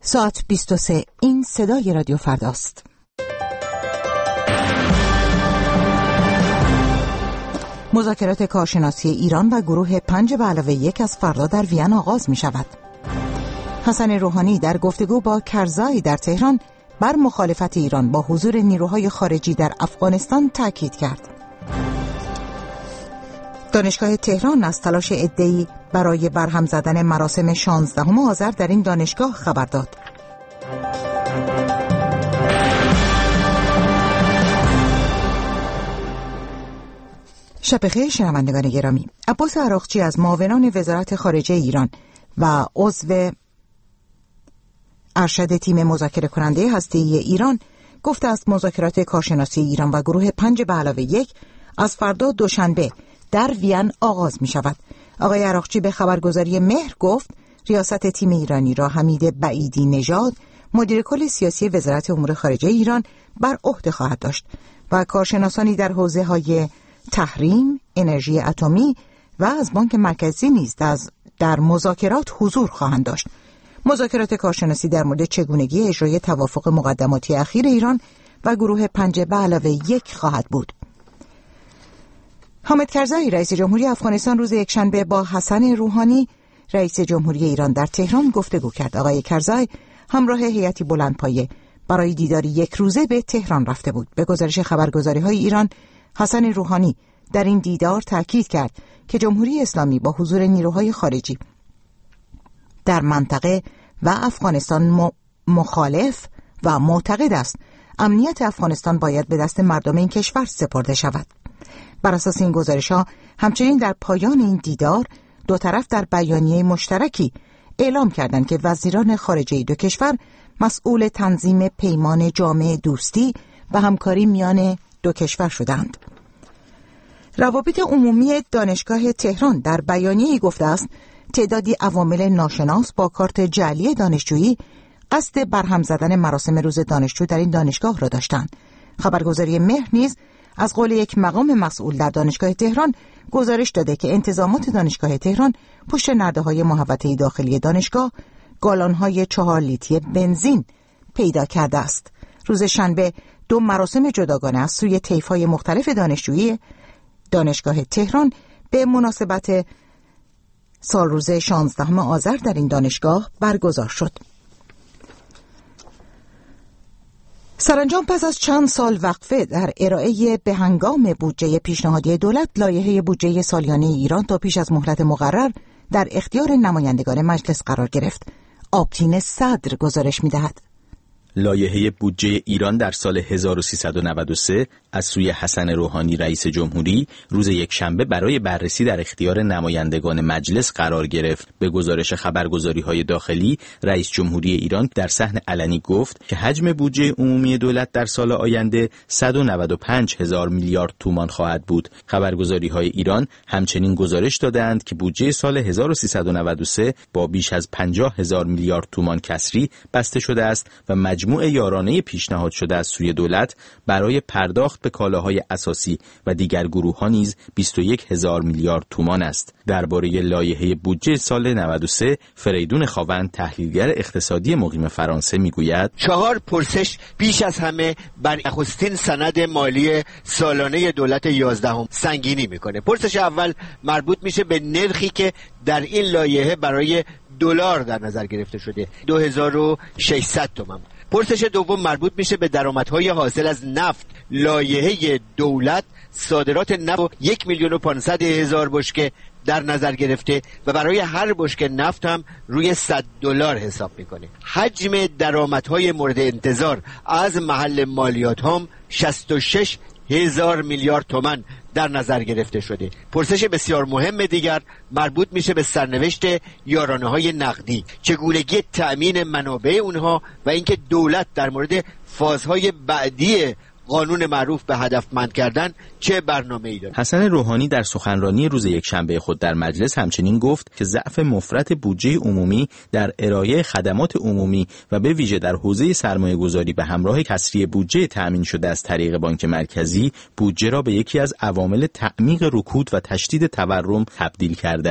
ساعت 23. این صدای رادیو فرداست. مذاکرات کارشناسی ایران و گروه 5+1 از فردا در وین آغاز می شود. حسن روحانی در گفتگو با کرزای در تهران بر مخالفت ایران با حضور نیروهای خارجی در افغانستان تاکید کرد. دانشگاه تهران از تلاش عده‌ای برای برهم زدن مراسم 16 آذر در این دانشگاه خبر داد. شب بخیر شنوندگان گرامی. عباس عراقچی از معاونان وزارت خارجه ایران و عضو ارشد تیم مذاکره کننده هسته‌ای ایران گفته است مذاکرات کارشناسی ایران و گروه 5+1 از فردا دوشنبه در وین آغاز می شود. آقای عراقچی به خبرگزاری مهر گفت ریاست تیم ایرانی را حمید بعیدی نژاد مدیر کل سیاسی وزارت امور خارجه ایران بر عهده خواهد داشت و کارشناسانی در حوزه‌های تحریم، انرژی اتمی و از بانک مرکزی نیز در مذاکرات حضور خواهند داشت. مذاکرات کارشناسی در مورد چگونگی اجرای توافق مقدماتی اخیر ایران و گروه 5+1 خواهد بود. حامد کرزای رئیس جمهوری افغانستان روز یکشنبه با حسن روحانی رئیس جمهوری ایران در تهران گفتگو کرد. آقای کرزای همراه هیئتی بلندپایه برای دیداری یک روزه به تهران رفته بود. به گزارش خبرگزاری‌های ایران، حسن روحانی در این دیدار تاکید کرد که جمهوری اسلامی با حضور نیروهای خارجی در منطقه و افغانستان مخالف و معتقد است امنیت افغانستان باید به دست مردم این کشور سپرده شود. بر اساس این گزارش‌ها همچنین در پایان این دیدار دو طرف در بیانیه مشترکی اعلام کردند که وزیران خارجه دو کشور مسئول تنظیم پیمان جامع دوستی و همکاری میان دو کشور شدند. روابط عمومی دانشگاه تهران در بیانیه‌ای گفته است تعدادی عوامل ناشناس با کارت جعلی دانشجویی قصد برهم زدن مراسم روز دانشجو در این دانشگاه را داشتند. خبرگزاری مهر نیز از قول یک مقام مسئول در دانشگاه تهران گزارش داده که انتظامات دانشگاه تهران پشت نرده‌های محوطه داخلی دانشگاه گالان‌های 4 لیتری بنزین پیدا کرده است. روز شنبه 2 مراسم جداگانه از سوی طیف‌های مختلف دانشجویی دانشگاه تهران به مناسبت سالروز 16 آذر در این دانشگاه برگزار شد. سرانجام پس از چند سال وقفه در ارائه به هنگام بودجه پیشنهادی دولت، لایحه بودجه سالیانه ایران تا پیش از مهلت مقرر در اختیار نمایندگان مجلس قرار گرفت. آبتین صدر گزارش می‌دهد. لایحه بودجه ایران در سال 1393 از سوی حسن روحانی رئیس جمهوری روز یکشنبه برای بررسی در اختیار نمایندگان مجلس قرار گرفت. به گزارش خبرگزاری‌های داخلی، رئیس جمهوری ایران در صحن علنی گفت که حجم بودجه عمومی دولت در سال آینده 195,000 میلیارد تومان خواهد بود. خبرگزاری‌های ایران همچنین گزارش دادند که بودجه سال 1393 با بیش از 50,000 میلیارد تومان کسری بسته شده است و مجموع یارانه پیشنهاد شده از سوی دولت برای پرداخت به کالاهای اساسی و دیگر گروه‌ها نیز 21,000 میلیارد تومان است. درباره لایحه بودجه سال 93 فریدون خاوند، تحلیلگر اقتصادی مقیم فرانسه، میگوید 4 پرسش بیش از همه بر نخستین سند مالی سالانه دولت 11 سنگینی میکنه. پرسش اول مربوط میشه به نرخی که در این لایحه برای دلار در نظر گرفته شده، 2600 تومان. پرسش دوم مربوط میشه به درآمدهای حاصل از نفت. لایحه دولت صادرات نفت 1,500,000 بشکه در نظر گرفته و برای هر بشکه نفت هم روی $100 حساب میکنه. حجم درآمدهای مورد انتظار از محل مالیات هم 66,000 میلیارد تومان در نظر گرفته شده. پرسش بسیار مهم دیگر مربوط میشه به سرنوشت یارانه‌های نقدی، چگونگی تأمین منابع اونها و اینکه دولت در مورد فازهای بعدی قانون معروف به هدفمند کردن چه برنامه‌ای داره. حسن روحانی در سخنرانی روز یکشنبه خود در مجلس همچنین گفت که ضعف مفرط بودجه عمومی در ارائه خدمات عمومی و به ویژه در حوزه سرمایه‌گذاری به همراه کسری بودجه تأمین شده از طریق بانک مرکزی، بودجه را به یکی از عوامل تعمیق رکود و تشدید تورم تبدیل کرده است.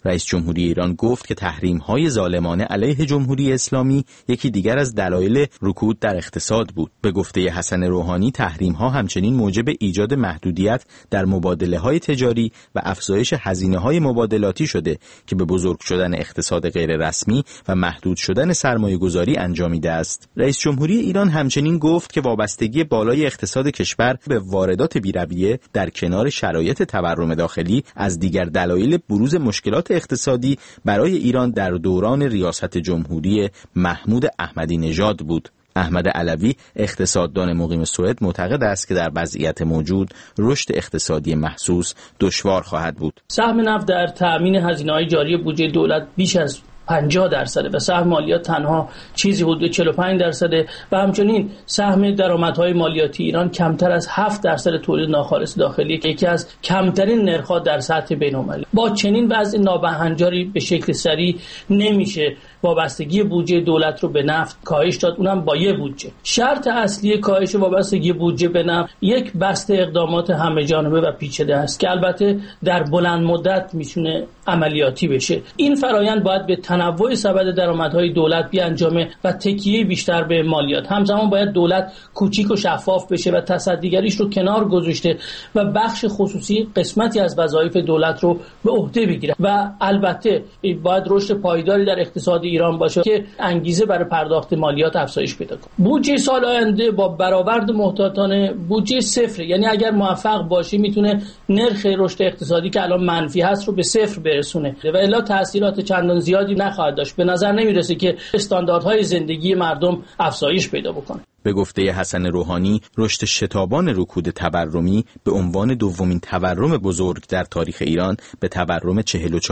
رئیس جمهوری ایران گفت که تحریم‌های ظالمانه علیه جمهوری اسلامی یکی دیگر از دلایل رکود در اقتصاد بود. به گفته حسن روحانی تحریم‌ها همچنین موجب ایجاد محدودیت در مبادله‌های تجاری و افزایش هزینه‌های مبادلاتی شده که به بزرگ شدن اقتصاد غیر رسمی و محدود شدن سرمایه‌گذاری انجامیده است. رئیس جمهوری ایران همچنین گفت که وابستگی بالای اقتصاد کشور به واردات بی‌رویه در کنار شرایط تورم داخلی از دیگر دلایل بروز مشکلات اقتصادی برای ایران در دوران ریاست جمهوری محمود احمدی نژاد بود. احمد علوی اقتصاددان مقیم سوئد معتقد است که در وضعیت موجود رشد اقتصادی محسوس دشوار خواهد بود. سهم نفت در تأمین هزینه‌های جاری بودجه دولت بیش از 50% و سهم مالیات تنها چیزی حدود 45% و همچنین سهم درآمدهای مالیاتی ایران کمتر از 7% تولید ناخالص داخلی که یکی از کمترین نرخ‌ها در سطح بین‌المللی. با چنین وضع نابهنجاری به شکل سریع نمیشه وابستگی بودجه دولت رو به نفت کاهش داد، اونم با یه بودجه. شرط اصلی کاهش وابستگی بودجه به نفت یک بسته اقدامات همه‌جانبه و پیچیده است که البته در بلند مدت میتونه عملیاتی بشه. این فرایند باید به تنوع سبد درآمدهای دولت بیانجامه و تکیه بیشتر به مالیات. همزمان باید دولت کوچیک و شفاف بشه و تصدیگریش رو کنار گذاشته و بخش خصوصی قسمتی از وظایف دولت رو به عهده بگیره و البته باید رشد پایداری در اقتصاد ایران باشه که انگیزه برای پرداخت مالیات افزایش پیدا کنه. بودجه سال آینده با برآورد محتاطانه بودجه صفر، یعنی اگر موفق باشه میتونه نرخ رشد اقتصادی که الان منفی هست رو به صفر برسونه و الا تاثیرات چندان زیادی نخواهد داشت. به نظر نمیرسه که استانداردهای زندگی مردم افزایش پیدا بکنه. به گفته حسن روحانی رشد شتابان رکود تورمی به عنوان دومین تورم بزرگ در تاریخ ایران به تورم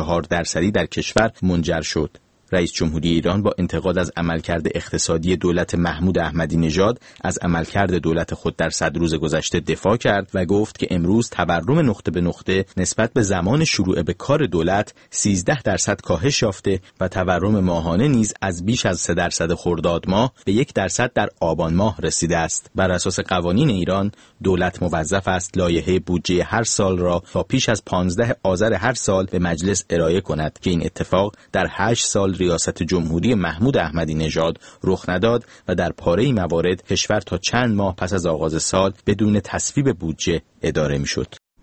44% در کشور منجر شد. رئیس جمهوری ایران با انتقاد از عملکرد اقتصادی دولت محمود احمدی نژاد از عملکرد دولت خود در 100 روز گذشته دفاع کرد و گفت که امروز تورم نقطه به نقطه نسبت به زمان شروع به کار دولت 13% کاهش یافته و تورم ماهانه نیز از بیش از 3% خرداد ماه به 1% در آبان ماه رسیده است. بر اساس قوانین ایران دولت موظف است لایحه بودجه هر سال را تا پیش از 15 آذر هر سال به مجلس ارائه کند که این اتفاق در 8 سال ریاست جمهوری محمود احمدی نژاد رخ نداد و در پاره موارد کشور تا چند ماه پس از آغاز سال بدون تصویب بودجه اداره میشد.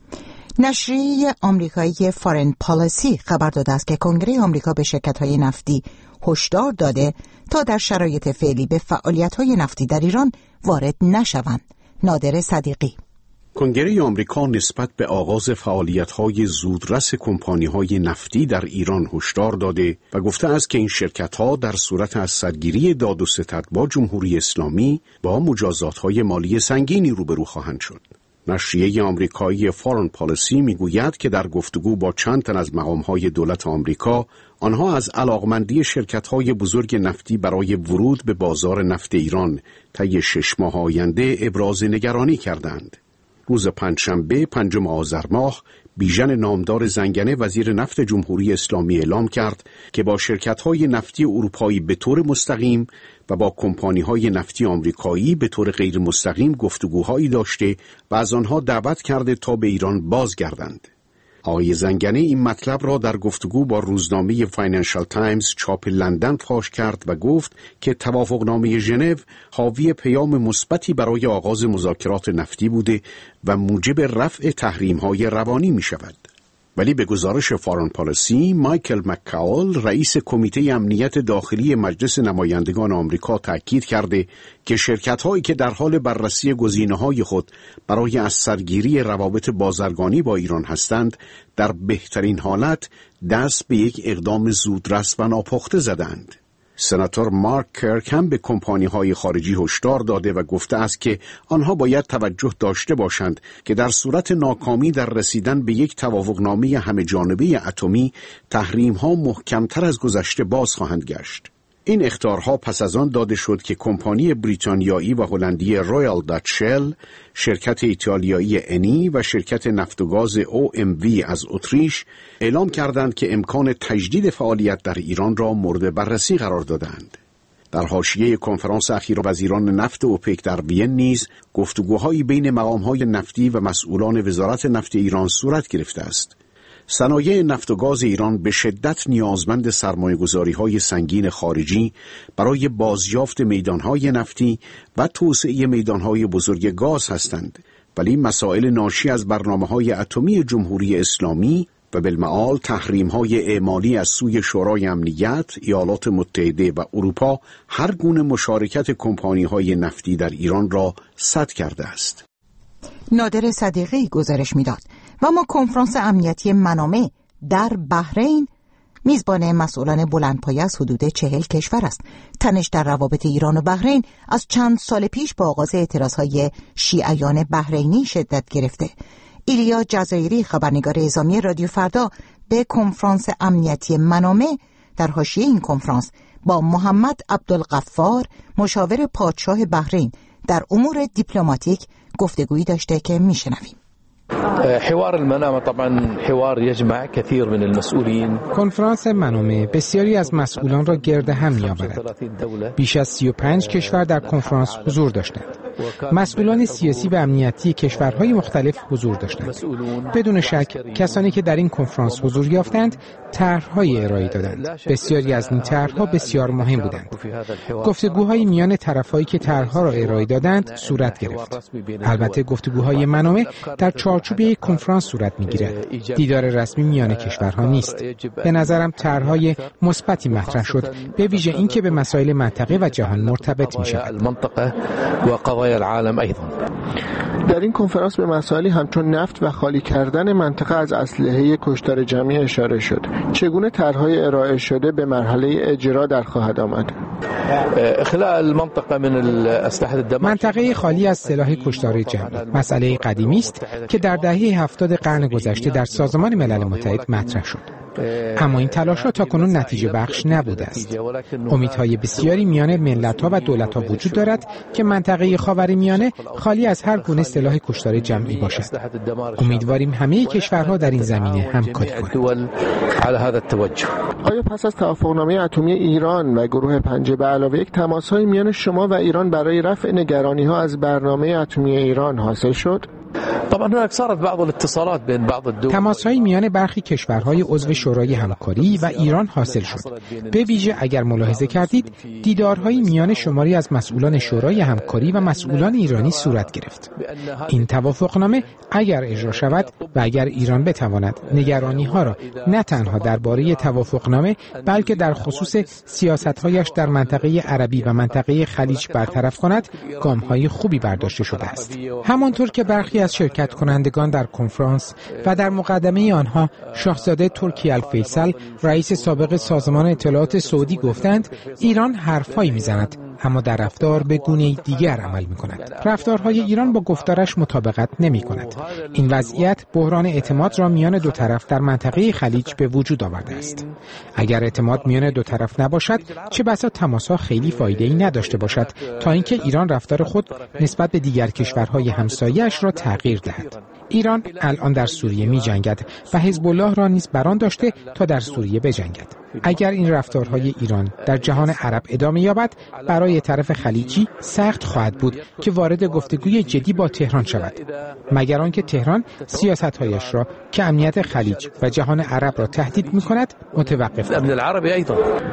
نشریه آمریکایی فارن پالیسی خبر داده است که کنگره آمریکا به شرکت‌های نفتی هشدار داده تا در شرایط فعلی به فعالیت‌های نفتی در ایران وارد نشوند. نادر صدیقی. کنگره آمریکا نسبت به آغاز فعالیت‌های زودرس کمپانی‌های نفتی در ایران هشدار داده و گفته است که این شرکت‌ها در صورت از سرگیری داد و ستد با جمهوری اسلامی با مجازات‌های مالی سنگینی روبرو خواهند شد. نشریه آمریکایی فارن پالیسی میگوید که در گفتگو با چند تن از مقام‌های دولت آمریکا، آنها از علاقمندی شرکت‌های بزرگ نفتی برای ورود به بازار نفت ایران طی 6 ماه آینده ابراز نگرانی کردند. روز پنجشنبه 5 آذر ماه بیژن نامدار زنگنه وزیر نفت جمهوری اسلامی اعلام کرد که با شرکت‌های نفتی اروپایی به طور مستقیم و با کمپانی‌های نفتی آمریکایی به طور غیر مستقیم گفتگوهایی داشته و از آنها دعوت کرده تا به ایران بازگردند. آقای زنگنه این مطلب را در گفتگو با روزنامه فاینانشال تایمز چاپ لندن فاش کرد و گفت که توافقنامه ژنو حاوی پیام مثبتی برای آغاز مذاکرات نفتی بوده و موجب رفع تحریم‌های روانی می‌شود. ولی به گزارش فارن پالیسی، مایکل مک‌کاول رئیس کمیته امنیت داخلی مجلس نمایندگان آمریکا تاکید کرده که شرکت‌هایی که در حال بررسی گزینه‌های خود برای از سرگیری روابط بازرگانی با ایران هستند، در بهترین حالت دست به یک اقدام زودرس و ناپخته زدند. سناتور مارک کرک هم به کمپانی‌های خارجی هشدار داده و گفته است که آنها باید توجه داشته باشند که در صورت ناکامی در رسیدن به یک توافقنامه همه‌جانبه اتمی، تحریم‌ها محکم‌تر از گذشته باز خواهند گشت. این اخطارها پس از آن داده شد که کمپانی بریتانیایی و هلندی رویال دات شل، شرکت ایتالیایی انی و شرکت نفت و گاز OMV از اتریش اعلام کردند که امکان تجدید فعالیت در ایران را مورد بررسی قرار دادند. در حاشیه کنفرانس اخیر وزیران نفت اوپک در وین نیز گفتگوهایی بین مقام‌های نفتی و مسئولان وزارت نفت ایران صورت گرفته است. صنایع نفت و گاز ایران به شدت نیازمند سرمایه‌گذاری‌های سنگین خارجی برای بازیافت میدان‌های نفتی و توسعه میدان‌های بزرگ گاز هستند، ولی مسائل ناشی از برنامه‌های اتمی جمهوری اسلامی و بالمعال تحریم‌های اعمالی از سوی شورای امنیت، ایالات متحده و اروپا هر گونه مشارکت کمپانی‌های نفتی در ایران را سد کرده است. نادر صدیقی گزارش می‌داد. و اما کنفرانس امنیتی منامه در بحرین میزبان مسئولان بلندپایه از حدود 40 کشور است. تنش در روابط ایران و بحرین از چند سال پیش با آغاز اعتراضهای شیعیان بحرینی شدت گرفته. ایلیا جزایری، خبرنگار اعزامی رادیو فردا، به کنفرانس امنیتی منامه در حاشیه این کنفرانس با محمد عبدالغفار، مشاور پادشاه بحرین در امور دیپلماتیک، گفتگویی داشته که میشنویم. حوار المنامه طبعا حوار يجمع كثير من المسؤولين. کنفرانس منامه بسیاری از مسئولان را گرد هم می‌آورد. بیش از 35 کشور در کنفرانس حضور داشتند. مسئولان سیاسی و امنیتی کشورهای مختلف حضور داشتند. بدون شک کسانی که در این کنفرانس حضور یافتند طرح‌های ارائه دادند. بسیاری از این طرح‌ها بسیار مهم بودند. گفتگوهای میان طرف‌هایی که طرح‌ها را ارائه دادند صورت گرفت. البته گفتگوهای منامه در چارچوب یک کنفرانس صورت می‌گیرد. دیدار رسمی میان کشورها نیست. به نظرم طرح‌های مثبتی مطرح شد، به ویژه اینکه به مسائل منطقه و جهان مرتبط می‌شود. در این کنفرانس به مسائلی همچون نفت و خالی کردن منطقه از اسلحه کشتار جمعی اشاره شد. چگونه طرح‌های ارائه شده به مرحله اجرا در خواهد آمد؟ منطقه خالی از سلاح کشتار جمعی مسئله قدیمی است که در دهه 70 قرن گذشته در سازمان ملل متحد مطرح شد. اما این تلاش‌ها تاکنون نتیجه بخش نبوده است. امیدهای بسیاری میان ملت‌ها و دولت‌ها وجود دارد که منطقه خاورمیانه خالی از هر گونه سلاح کشتار جمعی باشد. امیدواریم همه کشورها در این زمینه همکاری کنند. آیا پس از توافقنامه اتمی ایران و گروه پنجه به علاوه یک تماس‌های میان شما و ایران برای رفع نگرانی‌ها از برنامه اتمی ایران حاصل شد؟ تماس‌های میان برخی کشورهای عضو شورای همکاری و ایران حاصل شد. به ویژه اگر ملاحظه کردید، دیدارهای میان شماری از مسئولان شورای همکاری و مسئولان ایرانی صورت گرفت. این توافقنامه اگر اجرا شود و اگر ایران بتواند نگرانی‌ها را نه تنها درباره توافقنامه بلکه در خصوص سیاست‌هایش در منطقه عربی و منطقه خلیج برطرف کند، گام‌های خوبی برداشته شده است. همانطور که برخی از شرکت کنندگان در کنفرانس و در مقدمه آنها شاهزاده ترکی الفیصل، رئیس سابق سازمان اطلاعات سعودی گفتند، ایران حرفهایی میزند اما در رفتار به گونه دیگر عمل می‌کند. رفتارهای ایران با گفتارش مطابقت نمی‌کند. این وضعیت بحران اعتماد را میان دو طرف در منطقه خلیج به وجود آورده است. اگر اعتماد میان دو طرف نباشد، چه بسا تماس‌ها خیلی فایده‌ای نداشته باشد تا اینکه ایران رفتار خود نسبت به دیگر کشورهای همسایه‌اش را تغییر دهد. ایران الان در سوریه می‌جنگد و حزب الله را نیز بران داشته تا در سوریه بجنگد. اگر این رفتارهای ایران در جهان عرب ادامه یابد، برای طرف خلیجی سخت خواهد بود که وارد گفتگوی جدی با تهران شود، مگر آنکه تهران سیاست‌هایش را که امنیت خلیج و جهان عرب را تهدید می‌کند متوقف کند.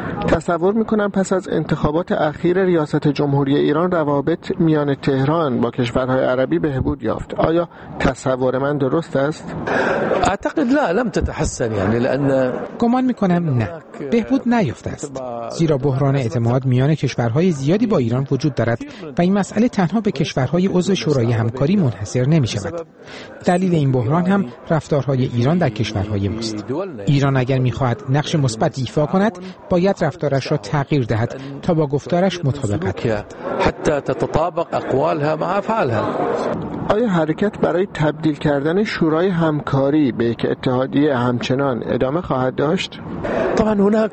تصور می‌کنم پس از انتخابات اخیر ریاست جمهوری ایران روابط میان تهران با کشورهای عربی بهبود یافت. آیا تصور من درست است؟ اعتقد لا لم تتحسن لان گمان می‌کنم نه، بهبود نیافته است، زیرا بحران اعتماد میان کشورهای زیادی با ایران وجود دارد و این مسئله تنها به کشورهای عضو شورای همکاری منحصر نمی‌شود. دلیل این بحران هم رفتارهای ایران در کشورهای ماست. ایران اگر می‌خواهد نقش مثبت ایفا کند، باید رفتارش را تغییر دهد تا با گفتارش مطابقت کند. حتی تتطابق اقوالها مع افعالها. آیا حرکت برای تبدیل کردن شورای همکاری به یک اتحادیه همچنان ادامه خواهد داشت؟ طبعا هناك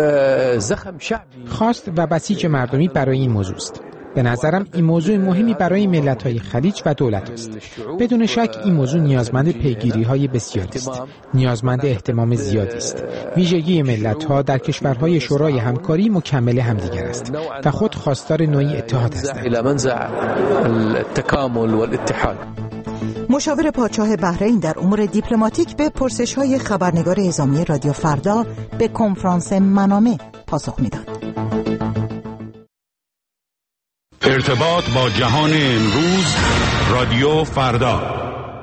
زخم شعبی خواست و بسیج مردمی برای این موضوع است. به نظرم این موضوع مهمی برای ملت‌های خلیج و دولت است. بدون شک این موضوع نیازمند پیگیری‌های بسیاری است. نیازمند اهتمام زیادی است. ویژگی ملت‌ها در کشورهای شورای همکاری مکمل همدیگر است و خود خواستار نوعی اتحاد هستند. مشاور پادشاه بحرین در امور دیپلماتیک به پرسش‌های خبرنگار اعزامی رادیو فردا به کنفرانس منامه پاسخ می‌داد. ارتباط با جهان امروز، رادیو فردا.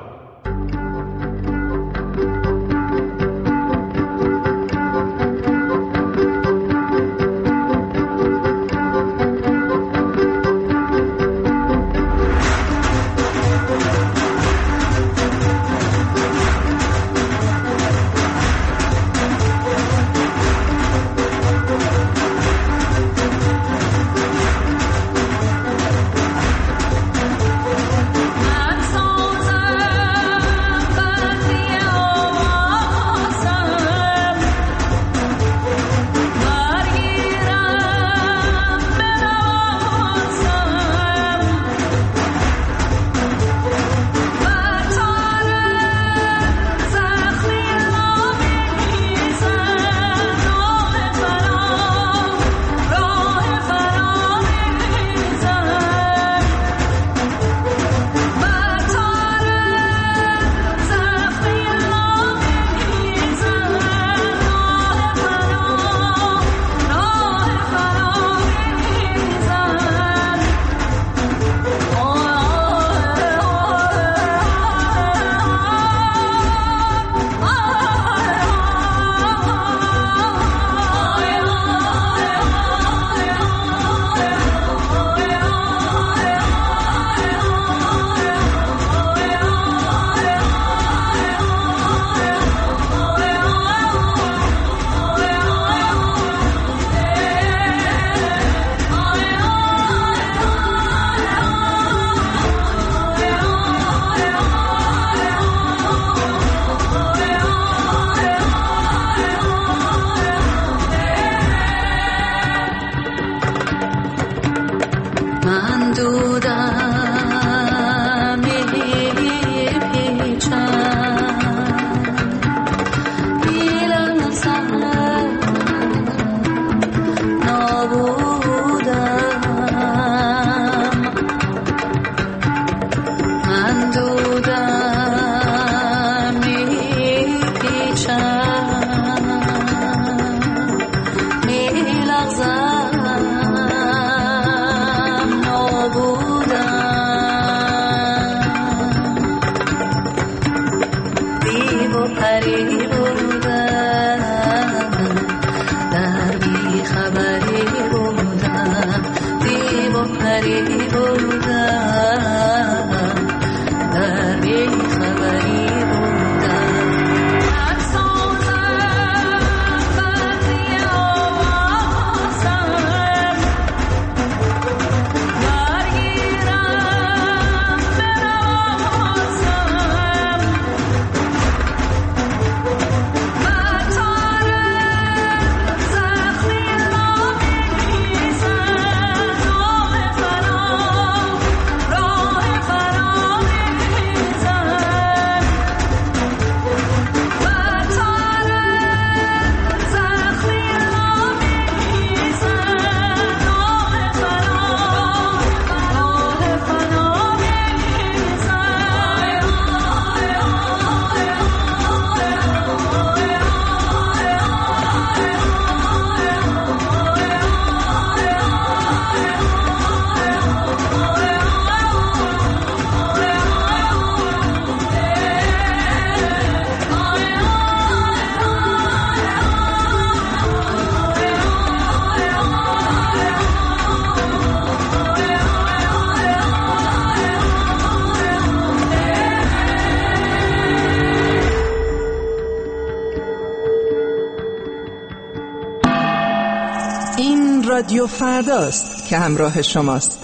رادیو فرداست که همراه شماست.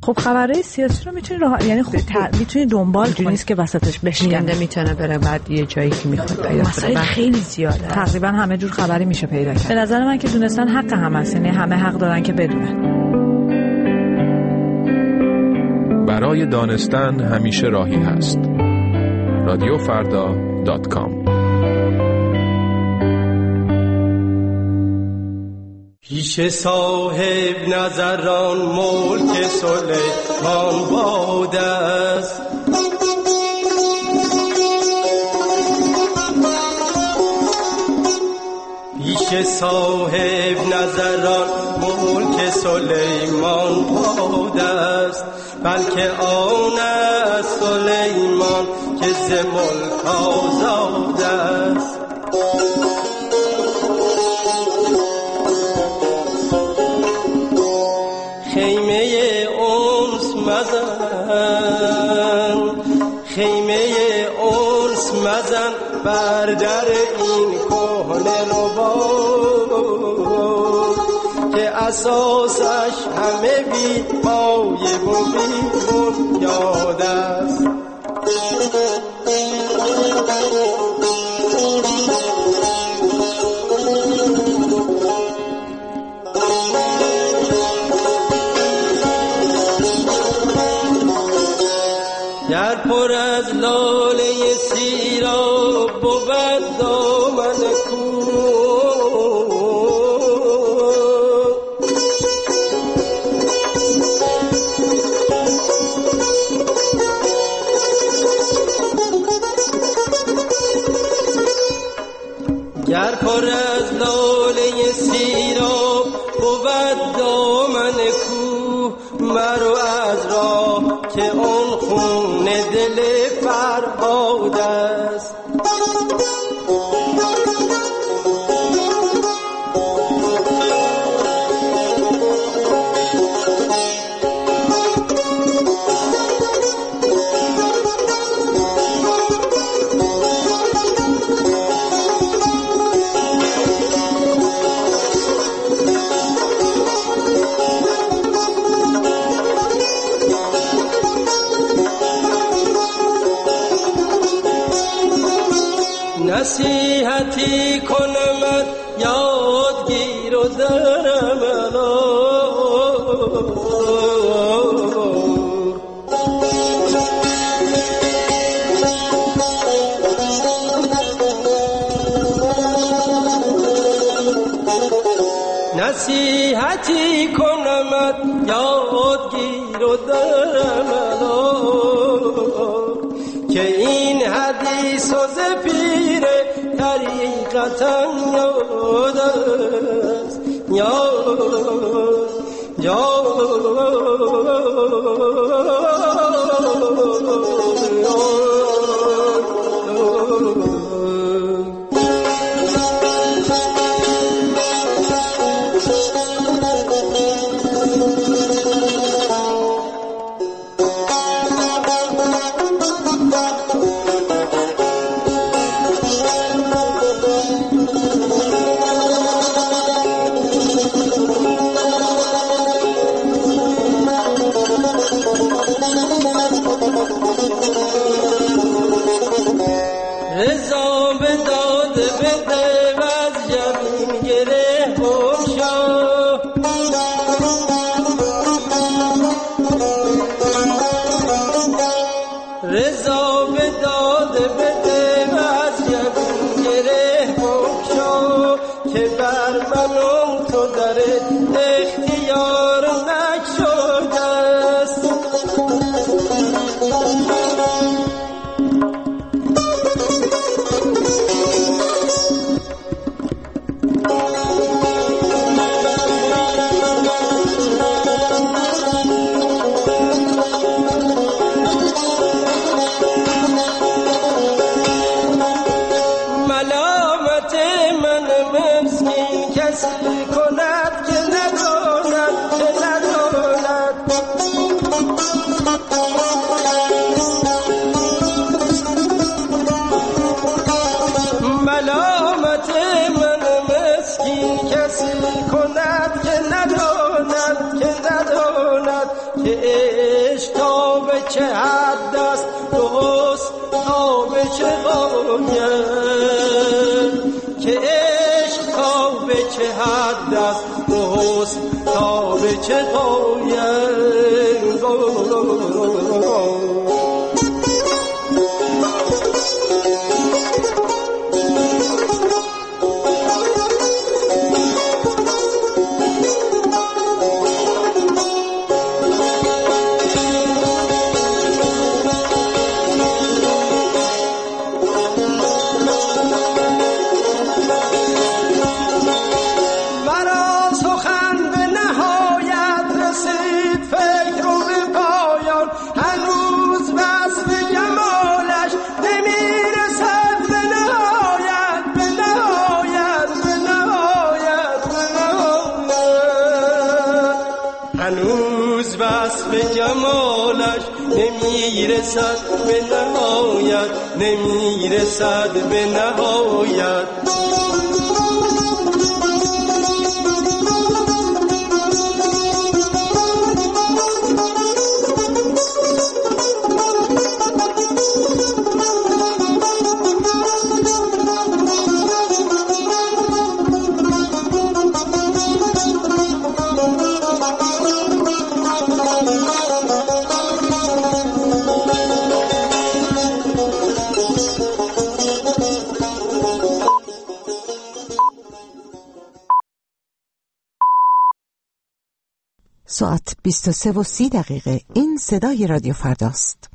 خب خبرهای سیاسی رو میتونی دنبال کنی، نیست که وسطش بشکنه، میتونه بره بعد یه جایی که میخواد پیدا مسائل خیلی زیاده، تقریبا همه جور خبری میشه پیدا کرد. به نظر من که دونستن حق همه است، یعنی همه حق دارن که بدونن. برای دانستن همیشه راهی هست. رادیوفردا.com. پیش صاحب نظران ملک سلیمان باد است، پیش صاحب نظران ملک سلیمان باد است، بلکه آن است سلیمان که ز ملک آزاد است. خیمه انس مزن بر در این کهنه رباب، که اساسش همه بی پایه و بی بنیاد است. گر پر از لاله سیراب بود دامن کوه، گر پر از لاله سیراب بود دامن کوه، مرو از راه که اون خون دل فرهاد است. نصیحتی کنمت یادگیر و درم نصیحتی کنمت یادگیر و درم که این حدیث و زپیر طریقتا یاد است، رضا به داد بده و از جبین گره بگشا، رضا به داد بده و از جبین گره بگشا، که بر من و تو در اختیار نشده است. ملامت من مسکین کسی کند که نداند، که نداند. ملامت من مسکین کسی کند که نداند، که نداند که که عشق تا به چه حد است و حسن تا به چه پایه. نمیرسد به نهایت، نمیرسد به نهایت. ساعت 23:30 این صدای رادیو فرداست.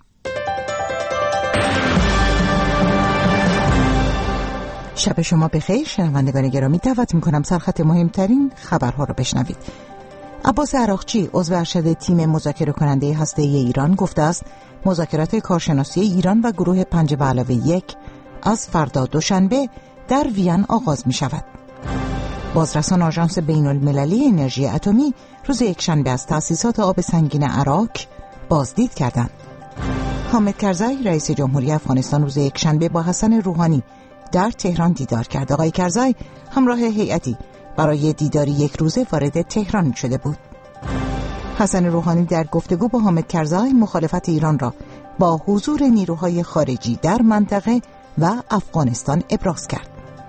شب شما بخیر شنوندگان گرامی، دعوت میکنم سرخط مهمترین خبرها رو بشنوید. عباس عراقچی عضو ارشد تیم مذاکره کننده هسته‌ای ایران گفته است مذاکرات کارشناسی ایران و گروه 5+1 از فردا دوشنبه در وین آغاز می شود. بازرسان آژانس بین المللی انرژی اتمی روز یکشنبه از تأسیسات آب سنگین عراق بازدید کردند. حامد کرزی رئیس جمهوری افغانستان روز یکشنبه با حسن روحانی در تهران دیدار کرد. آقای کرزی همراه هیئتی برای دیداری یک روزه وارد تهران شده بود. حسن روحانی در گفتگو با حامد کرزی مخالفت ایران را با حضور نیروهای خارجی در منطقه و افغانستان ابراز کرد.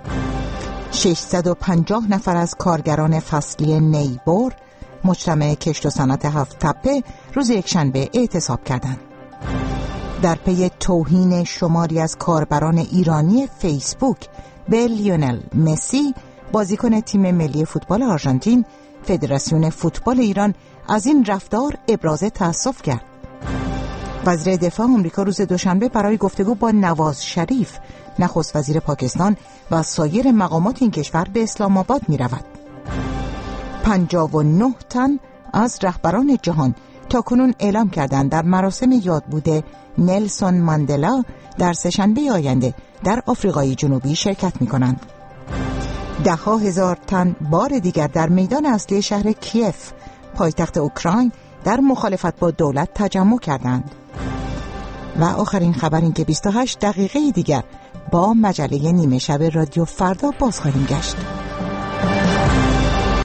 650 نفر از کارگران فصلی نیبور مجتمع کشت و صنعت 7 تپه روز یکشنبه اعتصاب کردند. در پی توهین شماری از کاربران ایرانی فیسبوک به لیونل مسی بازیکن تیم ملی فوتبال آرژانتین، فدراسیون فوتبال ایران از این رفتار ابراز تأسف کرد. وزیر دفاع آمریکا روز دوشنبه برای گفتگو با نواز شریف نخست وزیر پاکستان و سایر مقامات این کشور به اسلام آباد می رود. 59 تن از رهبران جهان تاکنون اعلام کردند در مراسم یادبود نلسون ماندلا در سه‌شنبه آینده در آفریقای جنوبی شرکت می کنند. 10,000 تن بار دیگر در میدان اصلی شهر کیف پایتخت اوکراین در مخالفت با دولت تجمع کردند. و آخرین خبر این که 28 دقیقه دیگر با مجله نیمه شب رادیو فردا باز خواهیم گشت.